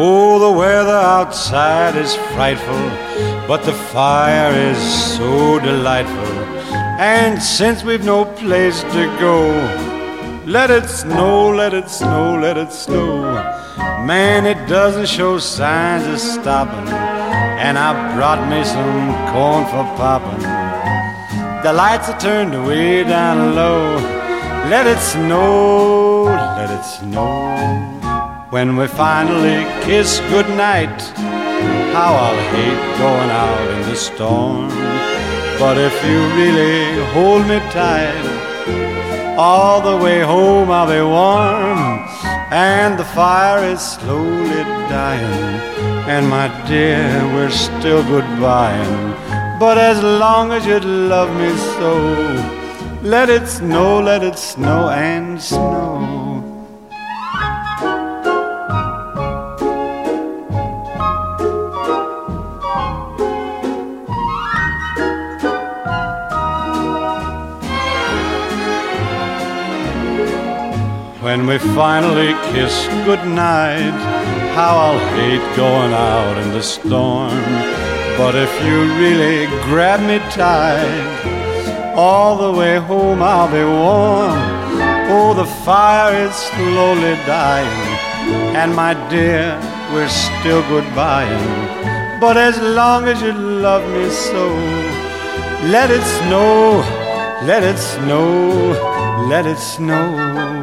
Oh, the weather outside is frightful, but the fire is so delightful. And since we've no place to go, let it snow, let it snow, let it snow. Man, it doesn't show signs of stopping, and I brought me some corn for popping. The lights are turned way down low. Let it snow, let it snow. When we finally kiss goodnight, how I'll hate going out in the storm. But if you really hold me tight, all the way home I'll be warm. And the fire is slowly dying, and my dear, we're still goodbying. But as long as you love me so, let it snow and snow. When we finally kiss goodnight, how I'll hate going out in the storm. But if you really grab me tight, all the way home I'll be warm. Oh, the fire is slowly dying, and my dear, we're still goodbying. But as long as you love me so, let it snow, let it snow, let it snow.